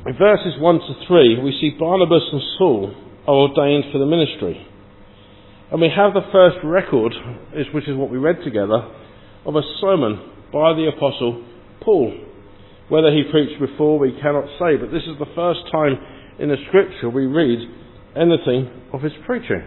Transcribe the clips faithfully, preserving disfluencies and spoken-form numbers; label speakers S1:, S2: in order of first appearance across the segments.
S1: In verses one to three, we see Barnabas and Saul are ordained for the ministry. And we have the first record, which is what we read together, of a sermon by the Apostle Paul. Whether he preached before, we cannot say, but this is the first time in the Scripture we read anything of his preaching.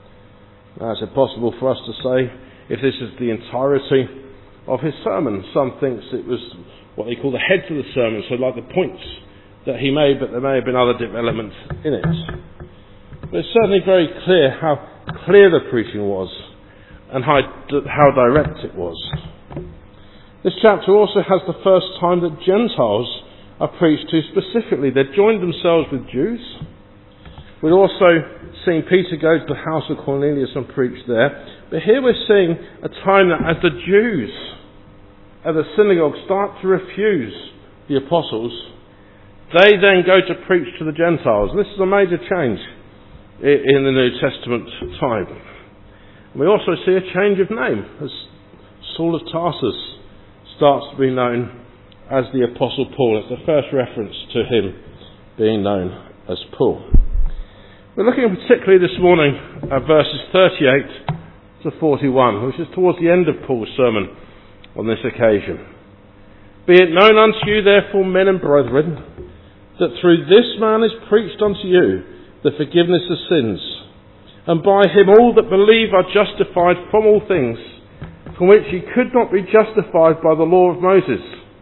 S1: Now, it's impossible for us to say if this is the entirety of his sermon. Some thinks it was what they call the heads of the sermon, so like the points that he made, but there may have been other developments in it. But it's certainly very clear how clear the preaching was and how, how direct it was. This chapter also has the first time that Gentiles are preached to specifically. They've joined themselves with Jews. We've also seen Peter go to the house of Cornelius and preach there. But here we're seeing a time that as the Jews at the synagogue start to refuse the apostles, they then go to preach to the Gentiles. This is a major change in the New Testament time. We also see a change of name as Saul of Tarsus starts to be known as the Apostle Paul. It's the first reference to him being known as Paul. We're looking particularly this morning at verses thirty-eight to forty-one, which is towards the end of Paul's sermon on this occasion. Be it known unto you, therefore, men and brethren, that through this man is preached unto you the forgiveness of sins, and by him all that believe are justified from all things, from which ye could not be justified by the law of Moses.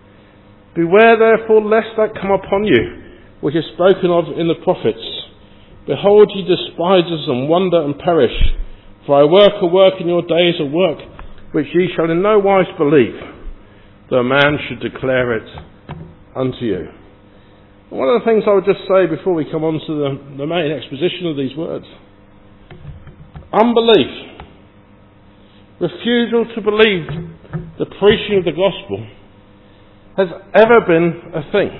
S1: Beware therefore lest that come upon you, which is spoken of in the prophets. Behold, ye despisers, and wonder and perish. For I work a work in your days, a work which ye shall in no wise believe, though a man should declare it unto you. One of the things I would just say before we come on to the, the main exposition of these words. Unbelief, refusal to believe the preaching of the gospel has ever been a thing.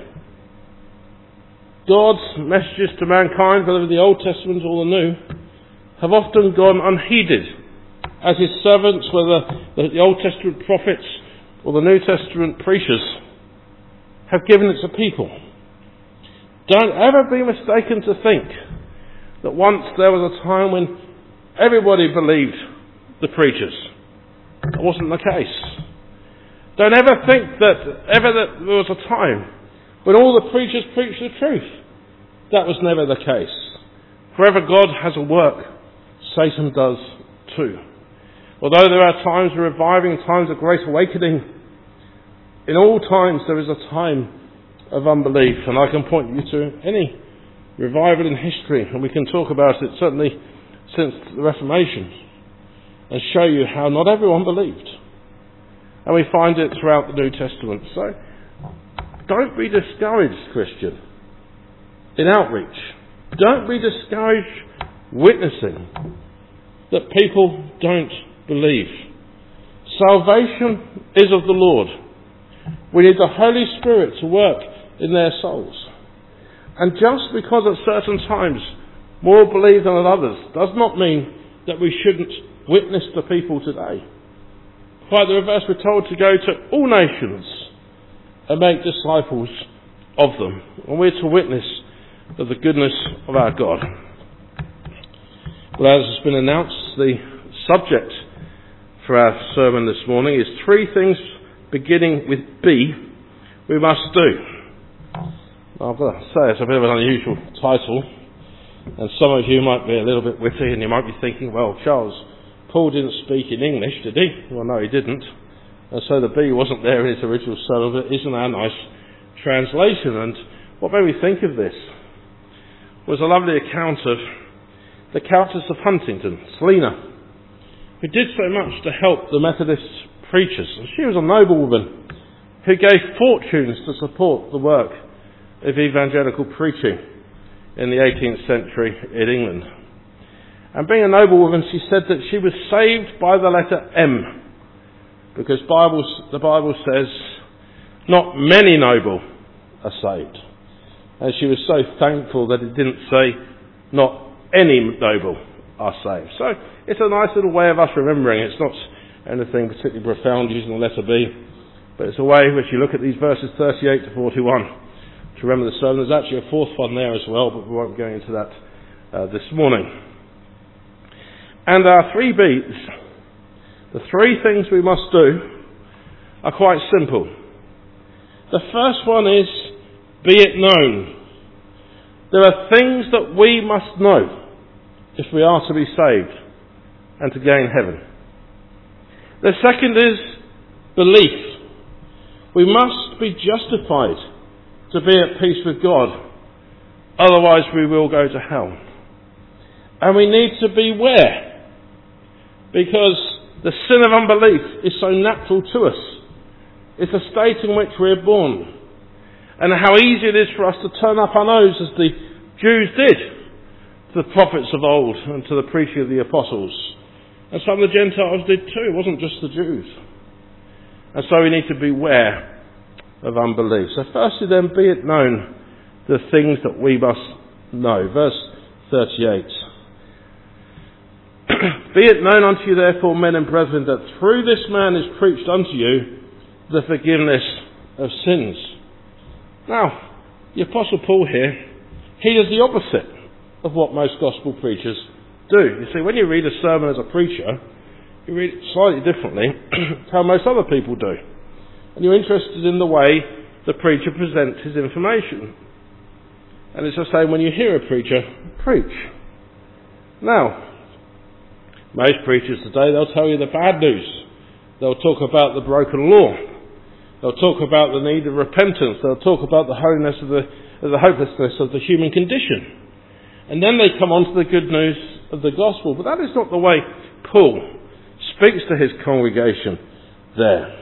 S1: God's messages to mankind, whether the Old Testament or the New, have often gone unheeded as his servants, whether the Old Testament prophets or the New Testament preachers, have given it to people. Don't ever be mistaken to think that once there was a time when everybody believed the preachers. That wasn't the case. Don't ever think that ever that there was a time when all the preachers preached the truth. That was never the case. Wherever God has a work, Satan does too. Although there are times of reviving, times of great awakening, in all times there is a time of unbelief, and I can point you to any revival in history, and we can talk about it certainly since the Reformation, and show you how not everyone believed. And we find it throughout the New Testament. So, don't be discouraged, Christian, in outreach. Don't be discouraged witnessing that people don't believe. Salvation is of the Lord. We need the Holy Spirit to work in their souls. And just because at certain times more believe than at others does not mean that we shouldn't witness to people today. Quite the reverse, we're told to go to all nations and make disciples of them. And we're to witness of the goodness of our God. Well, as has been announced, the subject for our sermon this morning is three things beginning with B we must do. I've got to say, it's a bit of an unusual title, and some of you might be a little bit witty, and you might be thinking, well, Charles, Paul didn't speak in English, did he? Well, no, he didn't. And so the B wasn't there in his original sermon, but isn't our nice translation? And what made me think of this was a lovely account of the Countess of Huntingdon, Selina, who did so much to help the Methodist preachers. And she was a noblewoman who gave fortunes to support the work of evangelical preaching in the eighteenth century in England. And being a noblewoman, she said that she was saved by the letter M, because Bible, the Bible says not many noble are saved. And she was so thankful that it didn't say not any noble are saved. So it's a nice little way of us remembering. It's not anything particularly profound using the letter B, but it's a way which you look at these verses thirty-eight to forty-one to remember the sermon. There's actually a fourth one there as well, but we won't go into that uh, this morning. And our three B's, the three things we must do, are quite simple. The first one is, be it known. There are things that we must know if we are to be saved and to gain heaven. The second is belief. We must be justified to be at peace with God, otherwise we will go to hell. And we need to beware, because the sin of unbelief is so natural to us. It's a state in which we're born. And how easy it is for us to turn up our nose, as the Jews did, to the prophets of old and to the preaching of the apostles. And some of the Gentiles did too. It wasn't just the Jews. And so we need to beware of unbelief. So firstly then, be it known the things that we must know. Verse thirty-eight. Be it known unto you therefore, men and brethren, that through this man is preached unto you the forgiveness of sins. Now, the Apostle Paul here, he does the opposite of what most gospel preachers do. You see, when you read a sermon as a preacher, you read it slightly differently to how most other people do. And you're interested in the way the preacher presents his information. And it's the same when you hear a preacher preach. Now, most preachers today, they'll tell you the bad news. They'll talk about the broken law. They'll talk about the need of repentance. They'll talk about the holiness of the, of the hopelessness of the human condition. And then they come on to the good news of the gospel. But that is not the way Paul speaks to his congregation there.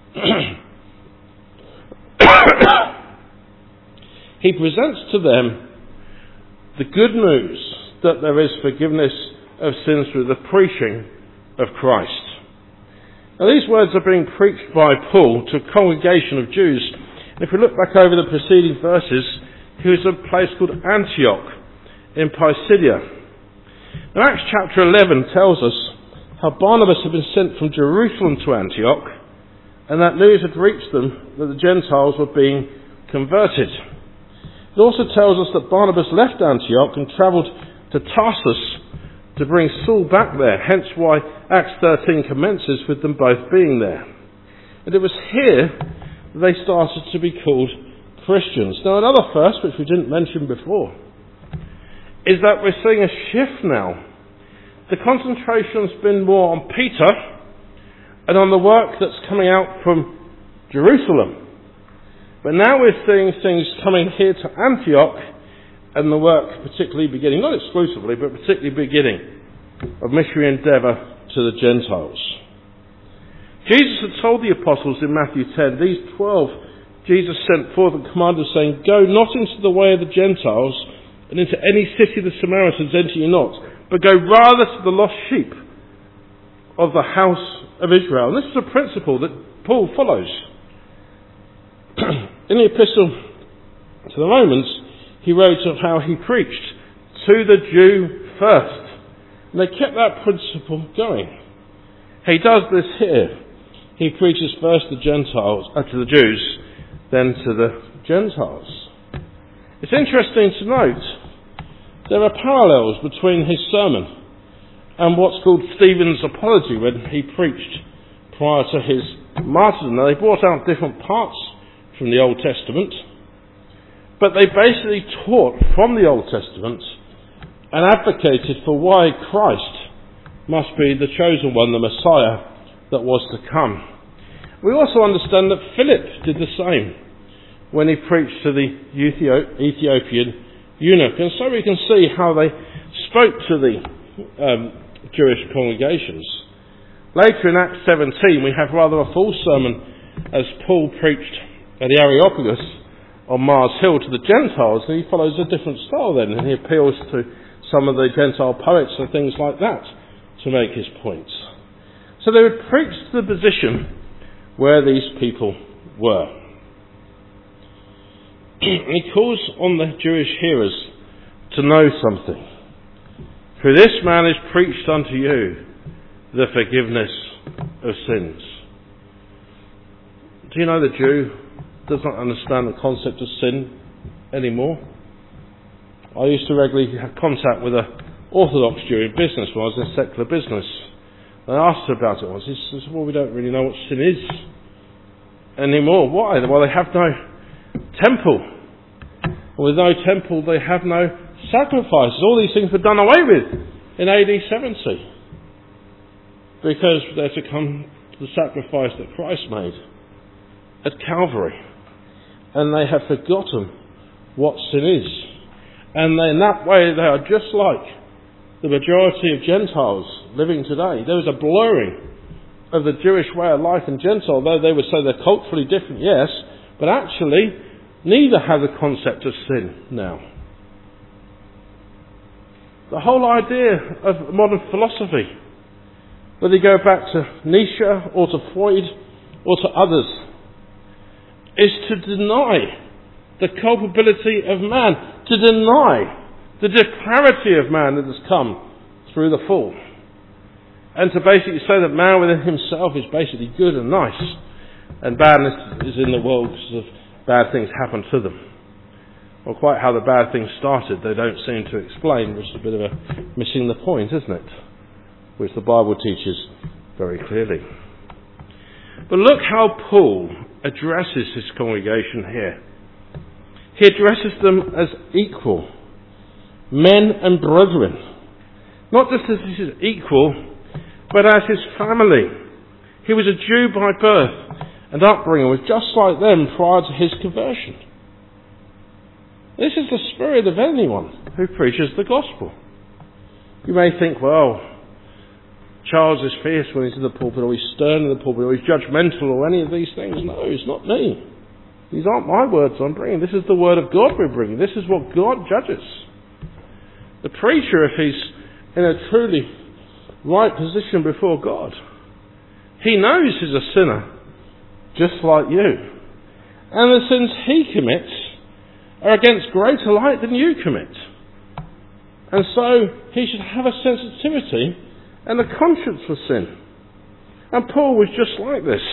S1: He presents to them the good news that there is forgiveness of sins through the preaching of Christ. Now these words are being preached by Paul to a congregation of Jews. And if we look back over the preceding verses, he was at a place called Antioch in Pisidia. Now Acts chapter eleven tells us how Barnabas had been sent from Jerusalem to Antioch, and that news had reached them that the Gentiles were being converted. It also tells us that Barnabas left Antioch and travelled to Tarsus to bring Saul back there, hence why Acts thirteen commences with them both being there. And it was here that they started to be called Christians. Now another first, which we didn't mention before, is that we're seeing a shift now. The concentration's been more on Peter and on the work that's coming out from Jerusalem. But now we're seeing things coming here to Antioch, and the work particularly beginning, not exclusively, but particularly beginning, of missionary endeavour to the Gentiles. Jesus had told the apostles in Matthew ten, these twelve Jesus sent forth and commanded, saying, Go not into the way of the Gentiles, and into any city of the Samaritans enter ye not, but go rather to the lost sheep of the house of Israel. And this is a principle that Paul follows. In the epistle to the Romans, he wrote of how he preached to the Jew first. And they kept that principle going. He does this here. He preaches first to Gentiles, uh, to the Jews, then to the Gentiles. It's interesting to note there are parallels between his sermon and what's called Stephen's apology when he preached prior to his martyrdom. Now they brought out different parts from the Old Testament, but they basically taught from the Old Testament and advocated for why Christ must be the chosen one, the Messiah that was to come. We also understand that Philip did the same when he preached to the Ethiopian eunuch. And so we can see how they spoke to the um, Jewish congregations. Later in Acts seventeen, we have rather a full sermon as Paul preached at the Areopagus on Mars Hill to the Gentiles, and he follows a different style then, and he appeals to some of the Gentile poets and things like that to make his points. So they would preach to the position where these people were. And he calls on the Jewish hearers to know something. For this man is preached unto you the forgiveness of sins. Do you know the Jew does not understand the concept of sin? anymore. I used to regularly have contact with an Orthodox Jew in business when I was in secular business. And I asked her about it once. He says, well, we don't really know what sin is anymore. Why? Well, they have no temple. And with no temple, they have no sacrifices. All these things were done away with in A D seventy. Because they're to come to the sacrifice that Christ made at Calvary. And they have forgotten what sin is. And in that way, they are just like the majority of Gentiles living today. There is a blurring of the Jewish way of life and Gentile, though they would say they're culturally different, yes, but actually neither have the concept of sin now. The whole idea of modern philosophy, whether you go back to Nietzsche or to Freud or to others, is to deny the culpability of man, to deny the depravity of man that has come through the fall, and to basically say that man within himself is basically good and nice, and badness is in the world because of bad things happen to them. Well, quite how the bad things started they don't seem to explain, which is a bit of a missing the point, isn't it? Which the Bible teaches very clearly. But look how Paul addresses his congregation here. He addresses them as equal, men and brethren. Not just as his equal, but as his family. He was a Jew by birth and upbringing, was just like them prior to his conversion. This is the spirit of anyone who preaches the gospel. You may think, well, Charles is fierce when he's in the pulpit, or he's stern in the pulpit, or he's judgmental, or any of these things. No, it's not me. These aren't my words I'm bringing. This is the word of God we're bringing. This is what God judges. The preacher, if he's in a truly right position before God, he knows he's a sinner, just like you. And the sins he commits are against greater light than you commit. And so he should have a sensitivity and a conscience for sin. And Paul was just like this.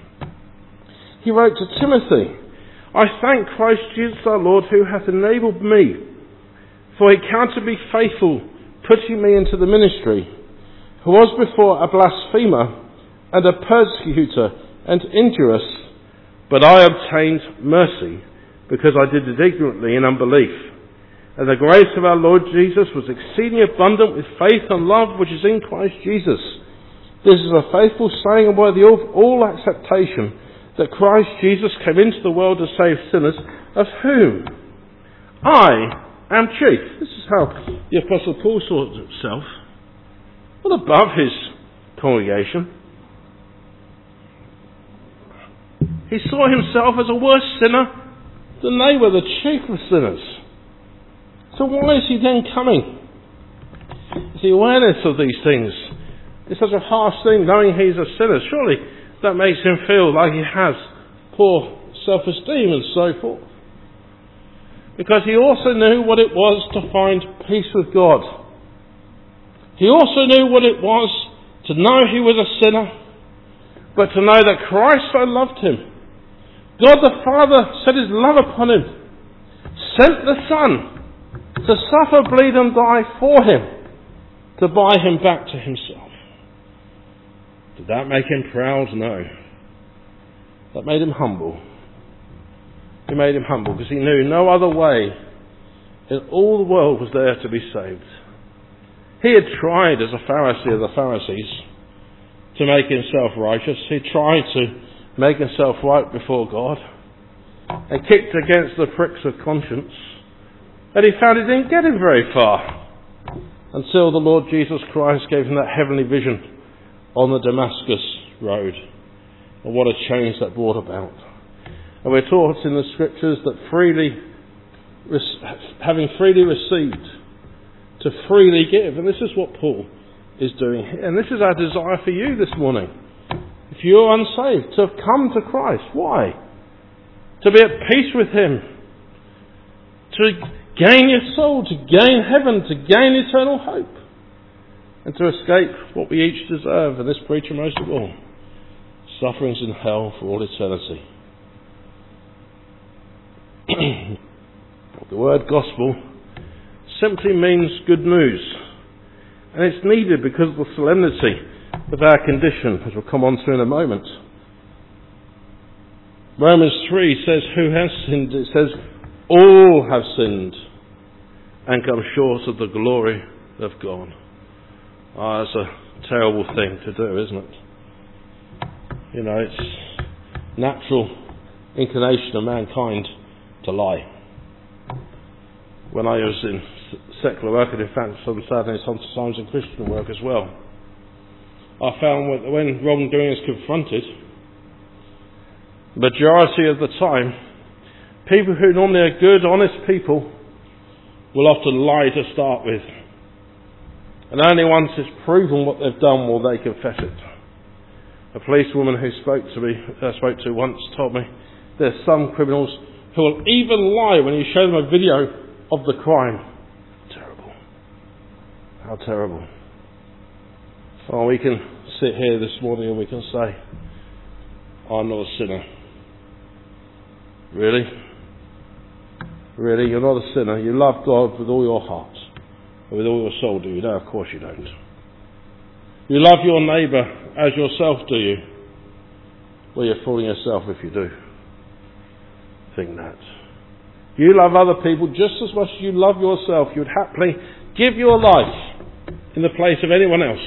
S1: He wrote to Timothy, I thank Christ Jesus our Lord, who hath enabled me, for he counted me faithful, putting me into the ministry, who was before a blasphemer and a persecutor and injurious, but I obtained mercy, because I did it ignorantly in unbelief. And the grace of our Lord Jesus was exceedingly abundant with faith and love which is in Christ Jesus. This is a faithful saying and worthy of all acceptation, that Christ Jesus came into the world to save sinners, of whom I am chief. This is how the Apostle Paul saw himself. Not above his congregation. He saw himself as a worse sinner than they were, the chief of sinners. So why is he then coming? It's the awareness of these things. It's such a harsh thing, knowing he's a sinner. Surely that makes him feel like he has poor self-esteem and so forth. Because he also knew what it was to find peace with God. He also knew what it was to know he was a sinner, but to know that Christ so loved him. God the Father set his love upon him, sent the Son to suffer, bleed and die for him, to buy him back to himself. Did that make him proud? No. That made him humble. It made him humble because he knew no other way in all the world was there to be saved. He had tried as a Pharisee of the Pharisees to make himself righteous. He tried to make himself right before God and kicked against the pricks of conscience. And he found he didn't get him very far until the Lord Jesus Christ gave him that heavenly vision on the Damascus road. And what a change that brought about. And we're taught in the scriptures that freely, having freely received, to freely give. And this is what Paul is doing here. And this is our desire for you this morning. If you're unsaved, to have come to Christ. Why? To be at peace with him. To gain your soul, to gain heaven, to gain eternal hope. And to escape what we each deserve, and this preacher most of all, sufferings in hell for all eternity. The word gospel simply means good news. And it's needed because of the solemnity of our condition, as we'll come on to in a moment. Romans three says, who has sinned? It says, all have sinned and come short of the glory of God. Oh, that's a terrible thing to do, isn't it? You know, it's natural inclination of mankind to lie. When I was in secular work, and in fact some sadly sometimes in Christian work as well, I found that when wrongdoing is confronted, the majority of the time, people who normally are good, honest people will often lie to start with. And only once it's proven what they've done will they confess it. A policewoman who spoke to me, I spoke to once, told me there's some criminals who will even lie when you show them a video of the crime. Terrible. How terrible. Well, we can sit here this morning and we can say, I'm not a sinner. Really? Really? You're not a sinner. You love God with all your heart. And with all your soul, do you? No, of course you don't. You love your neighbour as yourself, do you? Well, you're fooling yourself if you do. Think that. You love other people just as much as you love yourself. You would happily give your life in the place of anyone else.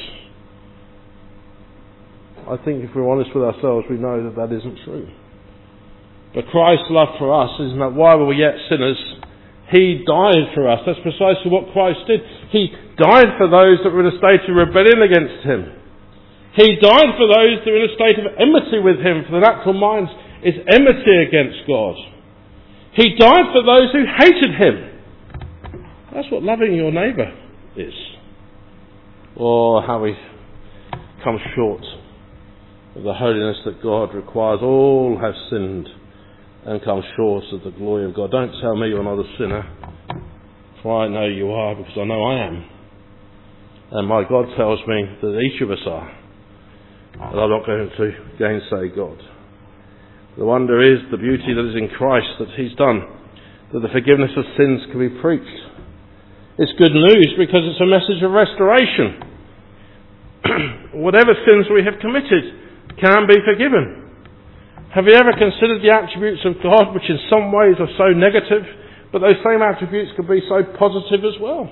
S1: I think if we're honest with ourselves, we know that that isn't true. But Christ's love for us isn't that while we were yet sinners, He died for us. That's precisely what Christ did. He died for those that were in a state of rebellion against Him. He died for those that were in a state of enmity with Him, for the natural mind is enmity against God. He died for those who hated Him. That's what loving your neighbour is. Oh, how we come short of the holiness that God requires. All have sinned and come short of the glory of God. Don't tell me you're not a sinner, for I know you are, because I know I am. And my God tells me that each of us are. And I'm not going to gainsay God. The wonder is the beauty that is in Christ that He's done, that the forgiveness of sins can be preached. It's good news because it's a message of restoration. Whatever sins we have committed can be forgiven. Have you ever considered the attributes of God, which in some ways are so negative, but those same attributes can be so positive as well?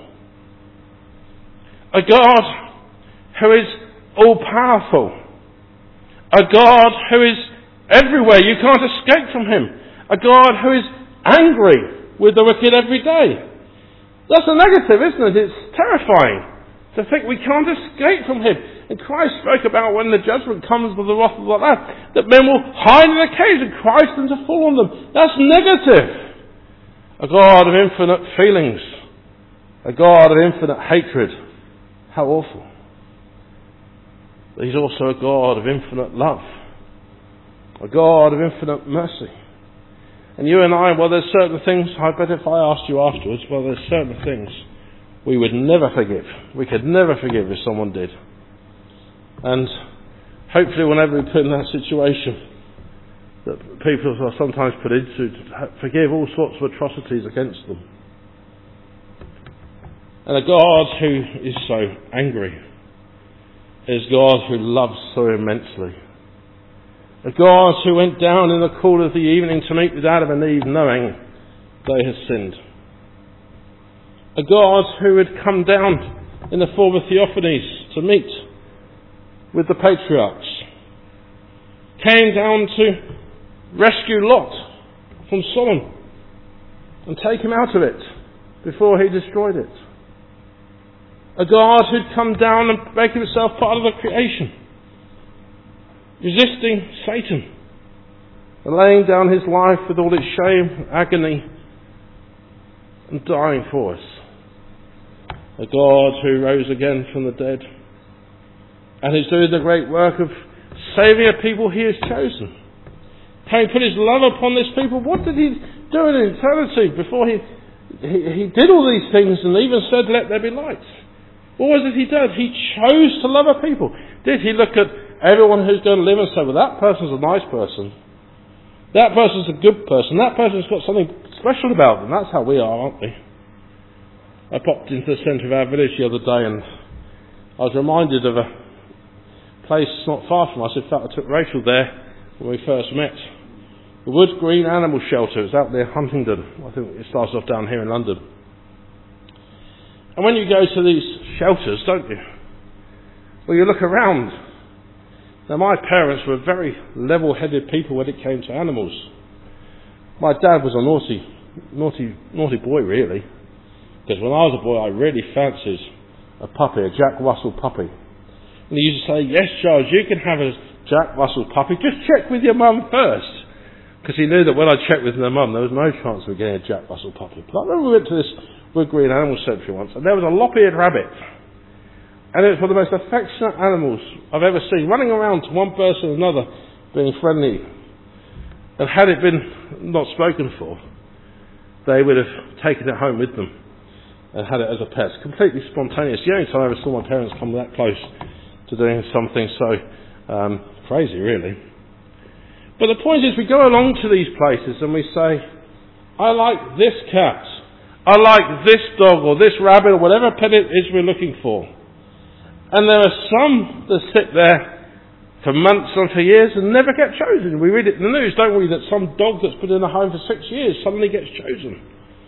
S1: A God who is all-powerful. A God who is everywhere. You can't escape from Him. A God who is angry with the wicked every day. That's a negative, isn't it? It's terrifying to think we can't escape from Him. And Christ spoke about when the judgment comes with the wrath of like that, that men will hide in a cave and Christ and to fall on them. That's negative. A God of infinite feelings. A God of infinite hatred. How awful. But He's also a God of infinite love. A God of infinite mercy. And you and I, well, there's certain things, I bet if I asked you afterwards, well, there's certain things we would never forgive. We could never forgive if someone did. And hopefully whenever we put in that situation that people are sometimes put into, to forgive all sorts of atrocities against them. And a God who is so angry is God who loves so immensely. A God who went down in the cool of the evening to meet with Adam and Eve knowing they had sinned. A God who had come down in the form of theophanies to meet with the patriarchs. Came down to rescue Lot from Sodom and take him out of it before he destroyed it. A God who'd come down and make Himself part of the creation, resisting Satan and laying down His life with all its shame, agony and dying for us. A God who rose again from the dead and is doing the great work of saving a people He has chosen. Having put His love upon this people, what did He do in eternity before He, he, he did all these things and even said, let there be light? What was it He did? He chose to love a people. Did He look at everyone who's going to live and say, well, that person's a nice person. That person's a good person. That person's got something special about them. That's how we are, aren't we? I popped into the centre of our village the other day and I was reminded of a place not far from us. In fact, I took Rachel there when we first met. The Wood Green Animal Shelter. It's out near Huntingdon. I think it starts off down here in London. And when you go to these shelters, don't you? Well, you look around. Now, my parents were very level-headed people when it came to animals. My dad was a naughty, naughty, naughty boy, really. Because when I was a boy, I really fancied a puppy, a Jack Russell puppy. And he used to say, yes, Charles, you can have a Jack Russell puppy. Just check with your mum first. Because he knew that when I checked with my mum, there was no chance of getting a Jack Russell puppy. But I remember we went to this Wood Green Animal Centre once, and there was a lop-eared rabbit. And it was one of the most affectionate animals I've ever seen, running around to one person and another, being friendly. And had it been not spoken for, they would have taken it home with them and had it as a pet. Completely spontaneous. The only time I ever saw my parents come that close to doing something so um, crazy, really. But the point is, we go along to these places and we say, I like this cat, I like this dog or this rabbit or whatever pet it is we're looking for. And there are some that sit there for months and for years and never get chosen. We read it in the news, don't we, that some dog that's been in a home for six years suddenly gets chosen.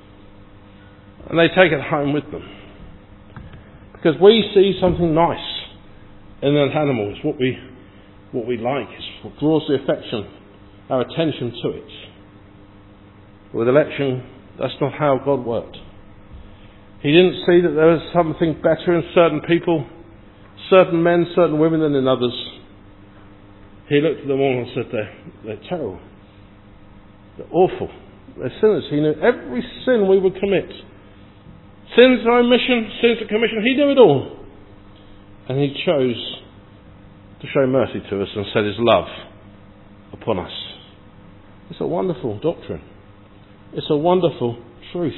S1: And they take it home with them. Because we see something nice in that animal. It's what we, what we like. It's what draws the affection, our attention to it. With election, that's not how God worked. He didn't see that there was something better in certain people, certain men, certain women than in others. He looked at them all and said, they're, they're terrible. They're awful. They're sinners. He knew every sin we would commit. Sins of omission, sins of commission. He knew it all. And he chose to show mercy to us and set his love upon us. It's a wonderful doctrine. It's a wonderful truth.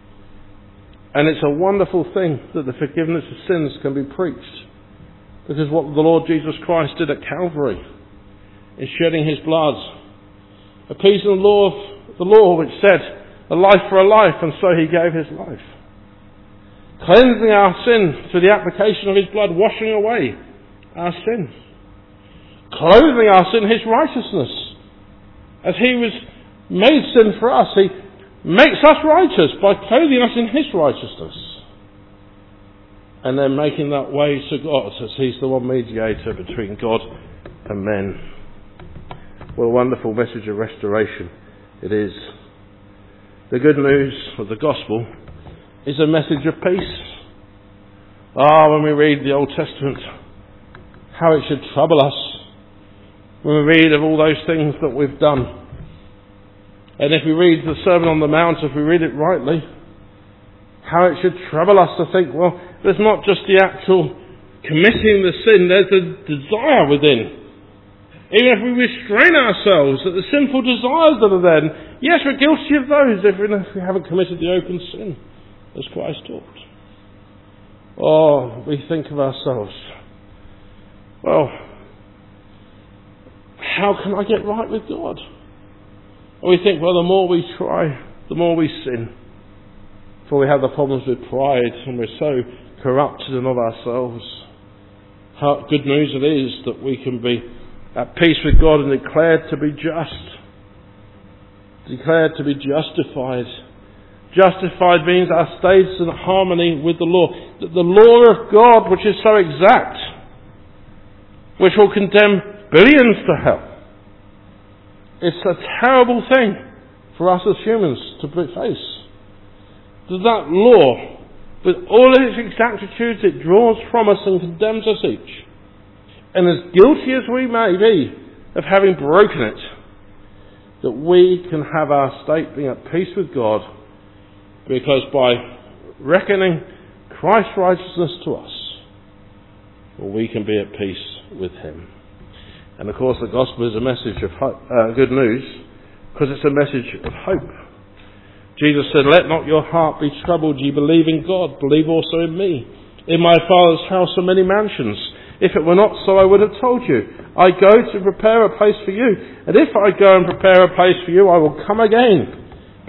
S1: And it's a wonderful thing that the forgiveness of sins can be preached. Because what the Lord Jesus Christ did at Calvary in shedding his blood, appeasing the law of the law which said a life for a life, and so he gave his life. Cleansing our sin through the application of his blood, washing away our sin. Clothing our sin in his righteousness. As he was made sin for us, he makes us righteous by clothing us in his righteousness. And then making that way to God, as he's the one mediator between God and men. What a wonderful message of restoration it is. The good news of the gospel is a message of peace. Ah, when we read the Old Testament, how it should trouble us when we read of all those things that we've done. And if we read the Sermon on the Mount, if we read it rightly, how it should trouble us to think, well, there's not just the actual committing the sin, there's a desire within. Even if we restrain ourselves at the sinful desires that are there, yes, we're guilty of those if we haven't committed the open sin, as Christ taught. Or we think of ourselves, well, how can I get right with God? And we think, well, the more we try, the more we sin. For we have the problems with pride, and we're so corrupted and of ourselves. How good news it is that we can be at peace with God and declared to be just. Declared to be justified. Justified means our state's in harmony with the law. That the law of God, which is so exact, which will condemn billions to hell. It's a terrible thing for us as humans to face. That that law, with all of its exactitudes, it draws from us and condemns us each. And as guilty as we may be of having broken it, that we can have our state being at peace with God, because by reckoning Christ's righteousness to us, well, we can be at peace with him. And of course the gospel is a message of hope, uh, good news, because it's a message of hope. Jesus said, let not your heart be troubled, ye believe in God, believe also in me. In my Father's house are many mansions. If it were not so, I would have told you. I go to prepare a place for you. And if I go and prepare a place for you, I will come again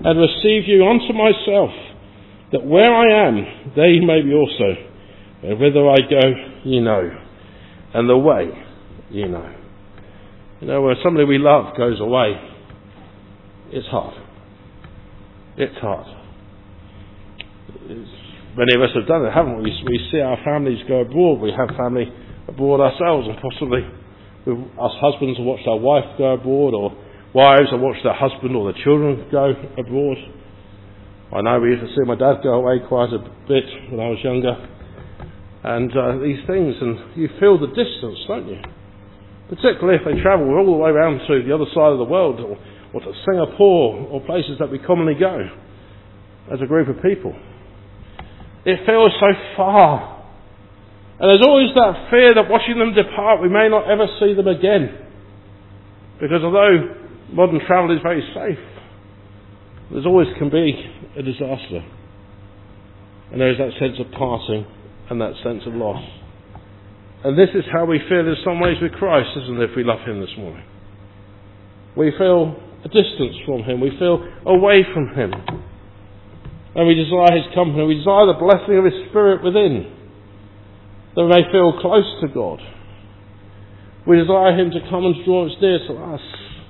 S1: and receive you unto myself, that where I am, there ye may be also. And whither I go, ye know, and the way, ye know. You know, when somebody we love goes away, it's hard. It's hard. It's, many of us have done it, haven't we? We see our families go abroad. We have family abroad ourselves, and possibly us husbands have watched our wife go abroad, or wives have watched their husband or their children go abroad. I know we used to see my dad go away quite a bit when I was younger. And uh, these things, and you feel the distance, don't you? Particularly if they travel all the way around to the other side of the world, or, or to Singapore, or places that we commonly go as a group of people. It feels so far. And there's always that fear that watching them depart, we may not ever see them again. Because although modern travel is very safe, there's always can be a disaster. And there is that sense of parting and that sense of loss. And this is how we feel in some ways with Christ, isn't it, if we love him this morning? We feel a distance from him. We feel away from him. And we desire his company. We desire the blessing of his Spirit within, that we may feel close to God. We desire him to come and draw us near to us.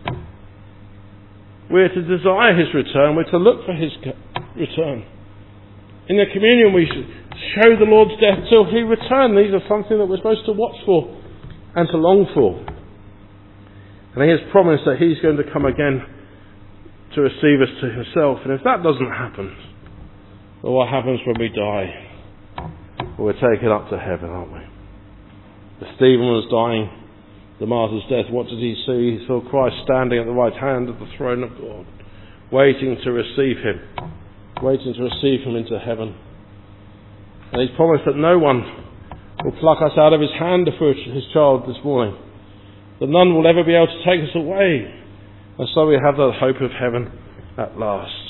S1: We're to desire his return. We're to look for his return. In the communion we should show the Lord's death till he return. These are something that we're supposed to watch for and to long for. And he has promised that he's going to come again to receive us to himself. And if that doesn't happen, well, what happens when we die? Well, we're taken up to heaven, aren't we? As Stephen was dying the martyr's death, what did he see? He saw Christ standing at the right hand of the throne of God, waiting to receive him, waiting to receive him into heaven. And he's promised that no one will pluck us out of his hand for his child this morning, that none will ever be able to take us away. And so we have the hope of heaven at last.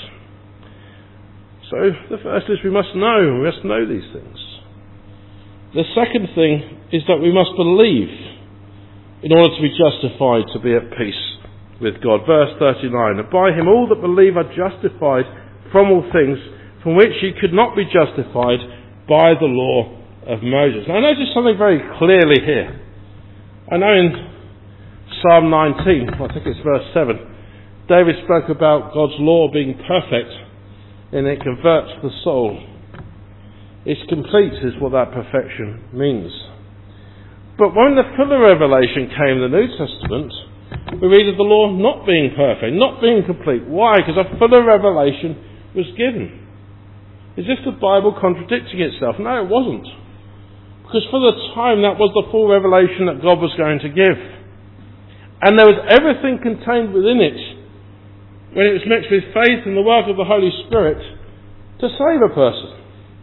S1: So the first is we must know, we must know these things. The second thing is that we must believe in order to be justified, to be at peace with God. Verse thirty-nine, and by him all that believe are justified from all things from which ye could not be justified by the law of Moses. Now notice something very clearly here. I know in Psalm nineteen, I think it's verse seven, David spoke about God's law being perfect and it converts the soul. It's complete is what that perfection means. But when the fuller revelation came in the New Testament, we read of the law not being perfect, not being complete. Why? Because a fuller revelation was given. Is this the Bible contradicting itself? No, it wasn't. Because for the time that was the full revelation that God was going to give. And there was everything contained within it, when it was mixed with faith and the work of the Holy Spirit, to save a person.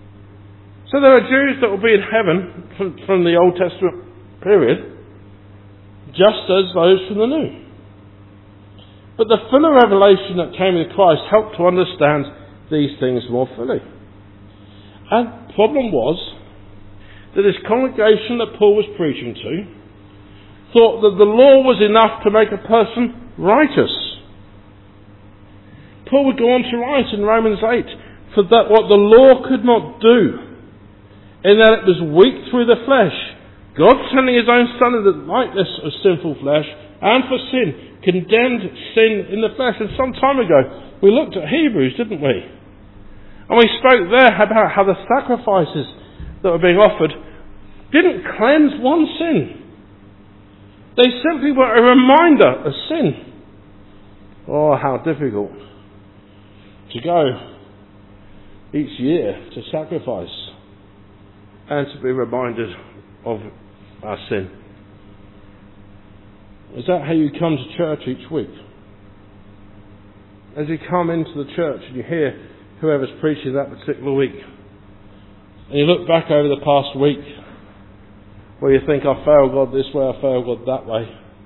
S1: So there are Jews that will be in heaven from, from the Old Testament period, just as those from the New. But the fuller revelation that came with Christ helped to understand these things more fully. And the problem was that this congregation that Paul was preaching to thought that the law was enough to make a person righteous. Paul would go on to write in Romans eight, for that what the law could not do, in that it was weak through the flesh, God sending his own Son in the likeness of sinful flesh, and for sin, condemned sin in the flesh. And some time ago, we looked at Hebrews, didn't we? And we spoke there about how the sacrifices that were being offered didn't cleanse one sin. They simply were a reminder of sin. Oh, how difficult to go each year to sacrifice and to be reminded of our sin. Is that how you come to church each week? As you come into the church and you hear whoever's preaching that particular week, and you look back over the past week where you think, I failed God this way, I failed God that way,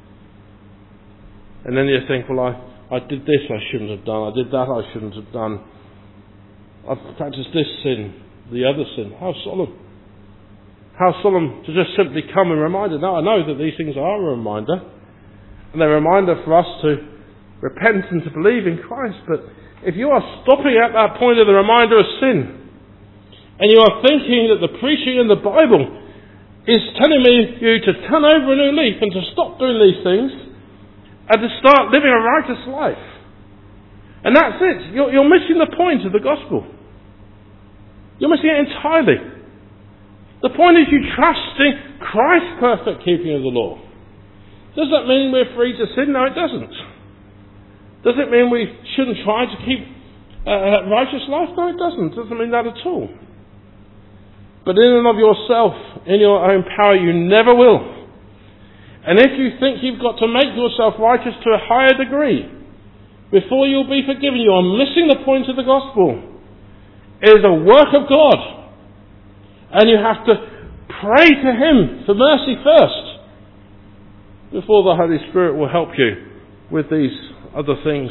S1: and then you think, well, I, I did this I shouldn't have done, I did that I shouldn't have done, I've practiced this sin, the other sin. How solemn. How solemn to just simply come and remind us. Now I know that these things are a reminder, and they're a reminder for us to repent and to believe in Christ. But if you are stopping at that point of the reminder of sin, and you are thinking that the preaching in the Bible is telling me you to turn over a new leaf and to stop doing these things and to start living a righteous life, and that's it, you're, you're missing the point of the gospel. You're missing it entirely. The point is you trusting Christ's perfect keeping of the law. Does that mean we're free to sin? No, it doesn't. Does it mean we shouldn't try to keep a righteous life? No, it doesn't. It doesn't mean that at all. But in and of yourself, in your own power, you never will. And if you think you've got to make yourself righteous to a higher degree before you'll be forgiven, you are missing the point of the gospel. It is a work of God. And you have to pray to Him for mercy first before the Holy Spirit will help you with these other things.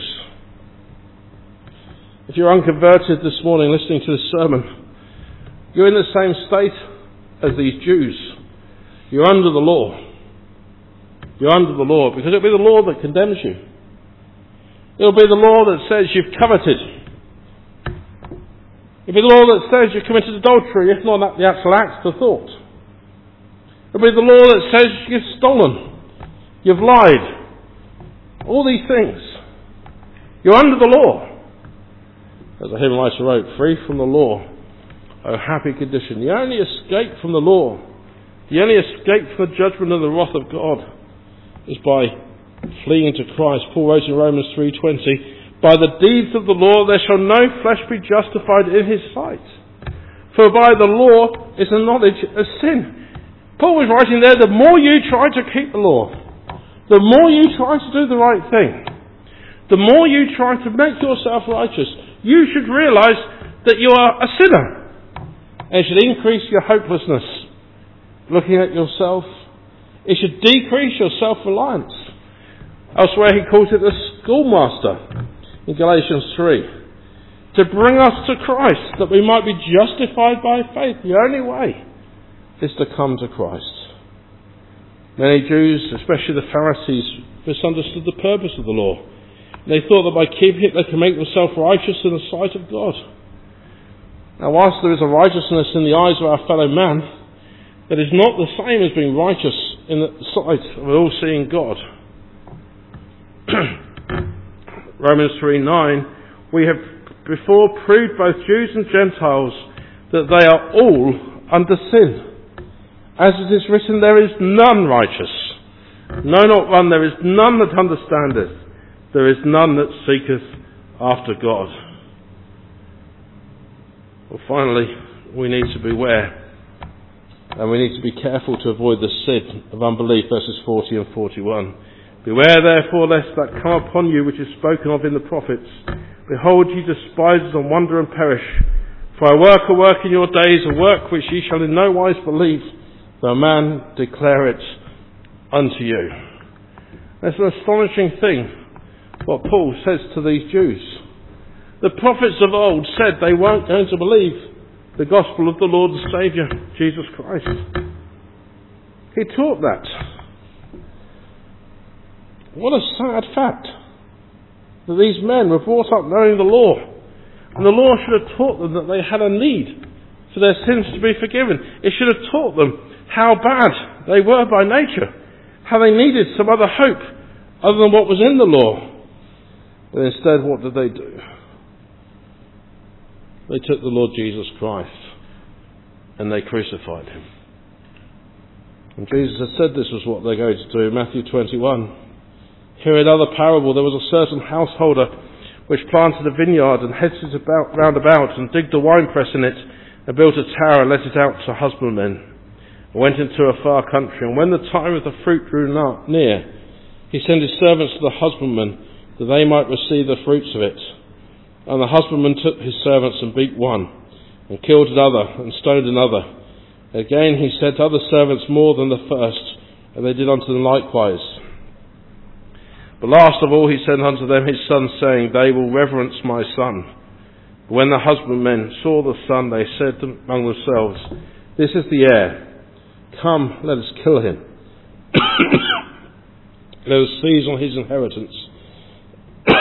S1: If you're unconverted this morning listening to this sermon, you're in the same state as these Jews. You're under the law. You're under the law because it'll be the law that condemns you. It'll be the law that says you've coveted. It'll be the law that says you've committed adultery, if not the actual act, the thought. It'll be the law that says you've stolen. You've lied. All these things. You're under the law. As the hymn writer wrote, free from the law, oh happy condition. The only escape from the law, the only escape from the judgment and the wrath of God is by fleeing to Christ. Paul wrote in Romans three twenty, by the deeds of the law there shall no flesh be justified in his sight. For by the law is the knowledge of sin. Paul was writing there, the more you try to keep the law, the more you try to do the right thing, the more you try to make yourself righteous, you should realise that you are a sinner. And it should increase your hopelessness looking at yourself. It should decrease your self-reliance. Elsewhere he calls it the schoolmaster in Galatians three. To bring us to Christ, that we might be justified by faith. The only way is to come to Christ. Many Jews, especially the Pharisees, misunderstood the purpose of the law. They thought that by keeping it they could make themselves righteous in the sight of God. Now whilst there is a righteousness in the eyes of our fellow man, that is not the same as being righteous in the sight of an all-seeing God. Romans three nine, we have before proved both Jews and Gentiles that they are all under sin. As it is written, there is none righteous. No, not one. There is none that understandeth. There is none that seeketh after God. Well, finally, we need to beware. And we need to be careful to avoid the sin of unbelief, verses forty and forty-one. Beware therefore lest that come upon you which is spoken of in the prophets. Behold, ye despisers, and wonder and perish. For I work a work in your days, a work which ye shall in no wise believe, though a man declare it unto you. It's an astonishing thing what Paul says to these Jews. The prophets of old said they weren't going to believe the gospel of the Lord and Saviour, Jesus Christ. He taught that. What a sad fact that these men were brought up knowing the law, and the law should have taught them that they had a need for their sins to be forgiven. It should have taught them how bad they were by nature, how they needed some other hope other than what was in the law. But instead, what did they do? They took the Lord Jesus Christ and they crucified him. And Jesus had said this was what they're going to do in Matthew twenty-one. Here in another parable, there was a certain householder which planted a vineyard and hedged it about, round about and digged a winepress in it and built a tower and let it out to husbandmen and went into a far country. And when the time of the fruit drew near, he sent his servants to the husbandmen that they might receive the fruits of it. And the husbandman took his servants and beat one and killed another and stoned another. Again he sent other servants more than the first, and they did unto them likewise. But last of all he sent unto them his son, saying, they will reverence my son. But when the husbandmen saw the son, they said among themselves, this is the heir. Come, let us kill him. Let us seize on his inheritance.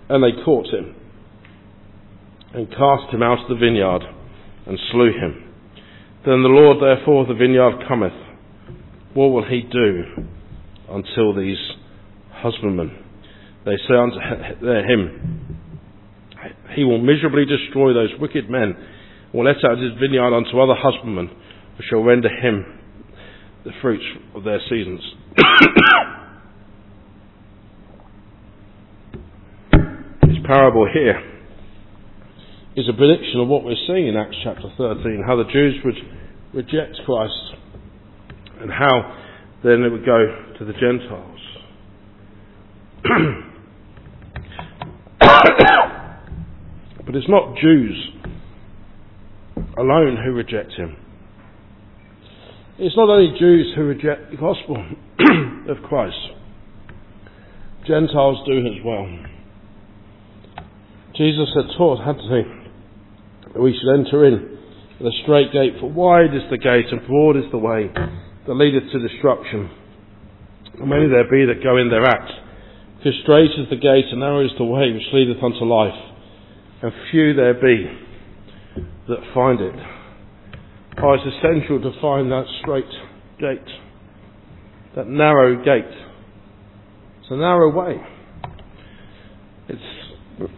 S1: And they caught him, and cast him out of the vineyard, and slew him. Then the Lord therefore of the vineyard cometh. What will he do until these husbandmen? They say unto him, he will miserably destroy those wicked men, and will let out his vineyard unto other husbandmen, who shall render him the fruits of their seasons. This parable here is a prediction of what we're seeing in Acts chapter thirteen, how the Jews would reject Christ, and how then it would go to the Gentiles. But it's not Jews alone who reject him. It's not only Jews who reject the gospel of Christ. Gentiles do as well. Jesus had taught, hadn't he, that we should enter in with a straight gate, for wide is the gate and broad is the way that leadeth to destruction, and many there be that go in thereat. For strait is the gate and narrow is the way which leadeth unto life, and few there be that find it. Oh, it's essential to find that straight gate, that narrow gate. It's a narrow way. It's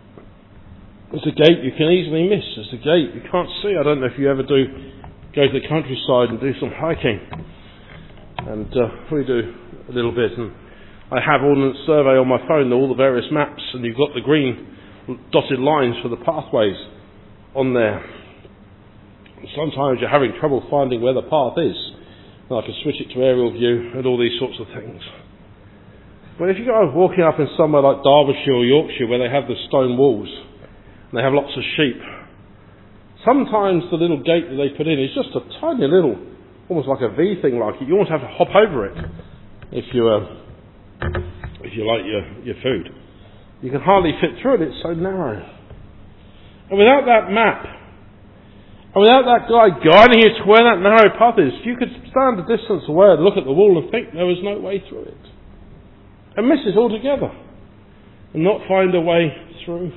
S1: it's a gate you can easily miss. It's a gate you can't see. I don't know if you ever do go to the countryside and do some hiking, and uh, we do a little bit. And I have Ordnance Survey on my phone, all the various maps, and you've got the green dotted lines for the pathways on there. Sometimes you're having trouble finding where the path is, and I can switch it to aerial view and all these sorts of things. But if you go walking up in somewhere like Derbyshire or Yorkshire, where they have the stone walls and they have lots of sheep, sometimes the little gate that they put in is just a tiny little, almost like a V thing, like it. You almost have to hop over it if you uh, if you like your, your food. You can hardly fit through it, it's so narrow. And without that map, and without that guy guiding you to where that narrow path is, you could stand a distance away and look at the wall and think there was no way through it, and miss it altogether, and not find a way through.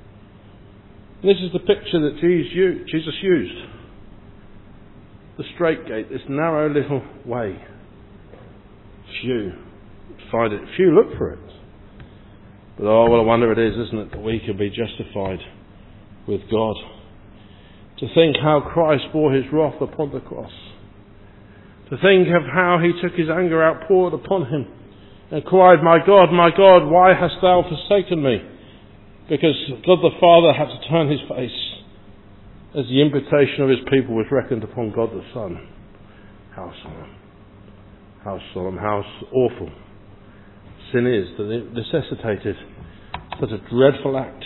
S1: And this is the picture that Jesus used. The straight gate, this narrow little way. Few find it, few look for it. But oh, what a wonder it is, isn't it, that we can be justified with God. To think how Christ bore his wrath upon the cross. To think of how he took his anger outpoured upon him and cried, my God, my God, why hast thou forsaken me? Because God the Father had to turn his face as the imputation of his people was reckoned upon God the Son. How solemn. How solemn, how awful sin is that it necessitated such a dreadful act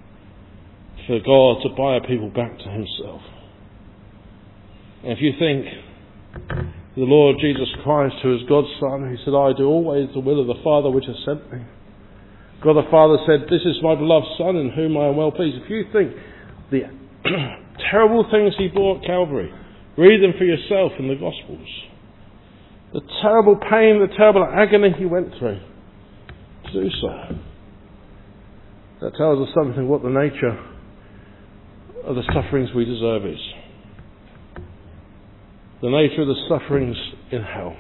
S1: for God to buy a people back to himself. And if you think the Lord Jesus Christ, who is God's Son, he said, I do always the will of the Father which has sent me. God the Father said, this is my beloved Son in whom I am well pleased. If you think the terrible things he bore at Calvary, read them for yourself in the Gospels. The terrible pain, the terrible agony he went through to do so. That tells us something what the nature of the sufferings we deserve is. The nature of the sufferings in hell.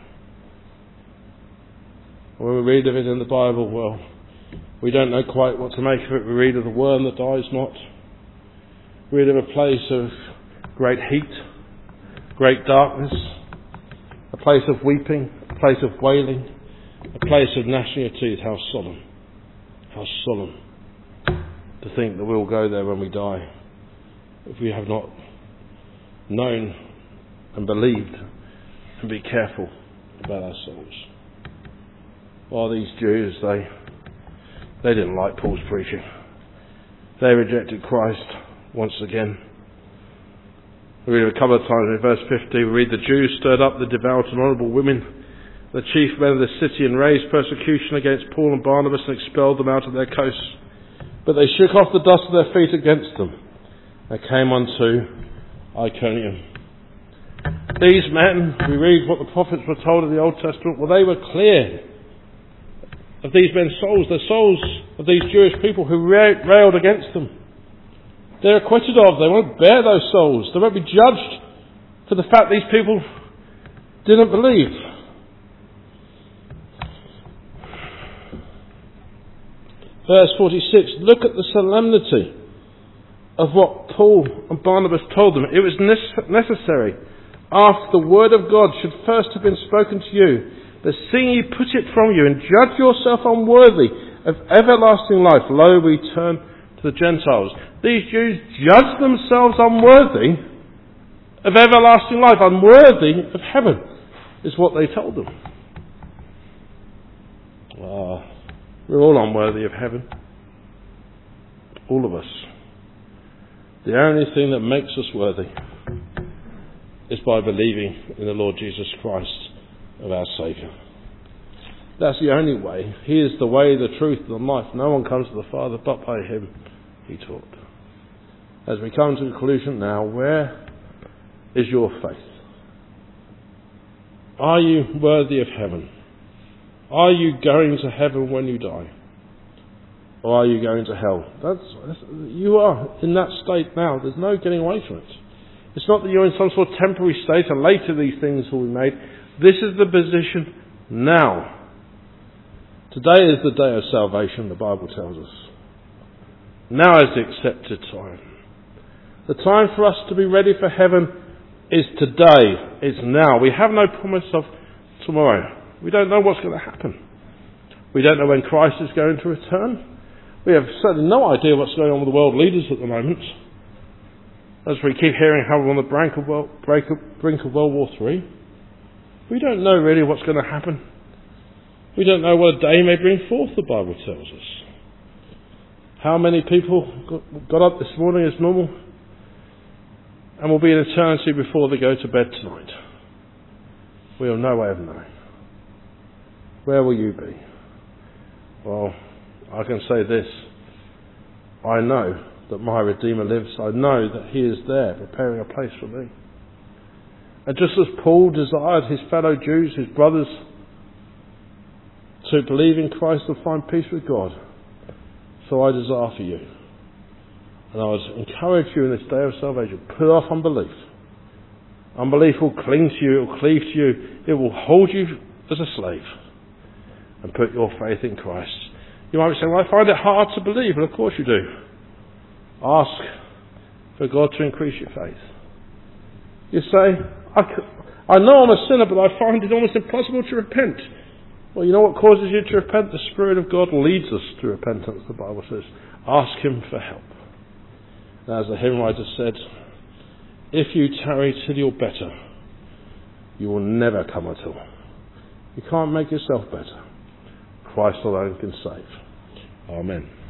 S1: When we read of it in the Bible, well, we don't know quite what to make of it. We read of the worm that dies not. We read of a place of great heat, great darkness, a place of weeping, a place of wailing, a place of gnashing of teeth. How solemn. How solemn to think that we'll go there when we die, if we have not known and believed and be careful about our souls. Well, these Jews, they they didn't like Paul's preaching. They rejected Christ once again. We read a couple of times in verse fifty, we read, the Jews stirred up the devout and honourable women, the chief men of the city, and raised persecution against Paul and Barnabas and expelled them out of their coasts. But they shook off the dust of their feet against them and came unto Iconium. These men, we read what the prophets were told in the Old Testament, well, they were clear of these men's souls, the souls of these Jewish people who ra- railed against them. They're acquitted of. They won't bear those souls. They won't be judged for the fact these people didn't believe. Verse forty-six, look at the solemnity of what Paul and Barnabas told them. It was necessary, after the word of God should first have been spoken to you, that seeing you put it from you and judge yourself unworthy of everlasting life, lo, we turn to the Gentiles. These Jews judged themselves unworthy of everlasting life, unworthy of heaven, is what they told them. Ah, we're all unworthy of heaven. All of us. The only thing that makes us worthy is by believing in the Lord Jesus Christ of our Saviour. That's the only way. He is the way, the truth, and the life. No one comes to the Father but by Him, He taught. As we come to the conclusion now, where is your faith? Are you worthy of heaven? Are you going to heaven when you die? Or are you going to hell? That's, that's, you are in that state now. There's no getting away from it. It's not that you're in some sort of temporary state and later these things will be made. This is the position now. Today is the day of salvation, the Bible tells us. Now is the accepted time. The time for us to be ready for heaven is today. It's now. We have no promise of tomorrow. We don't know what's going to happen. We don't know when Christ is going to return. We have certainly no idea what's going on with the world leaders at the moment. As we keep hearing how we're on the brink of World, brink of, brink of World War Three. We don't know really what's going to happen. We don't know what a day may bring forth, the Bible tells us. How many people got, got up this morning as normal and will be in eternity before they go to bed tonight? We have no way of knowing. Where will you be? Well, I can say this. I know that my Redeemer lives. I know that He is there preparing a place for me. And just as Paul desired his fellow Jews, his brothers, to believe in Christ and find peace with God, so I desire for you. And I would encourage you in this day of salvation, put off unbelief. Unbelief will cling to you, it will cleave to you, it will hold you as a slave. And put your faith in Christ. You might be saying, well, I find it hard to believe. Well, of course you do. Ask for God to increase your faith. You say, I, I know I'm a sinner, but I find it almost impossible to repent. Well, you know what causes you to repent? The Spirit of God leads us to repentance, the Bible says. Ask Him for help. And as the hymn writer said, if you tarry till you're better, you will never come at all. You can't make yourself better. Christ alone can save. Amen.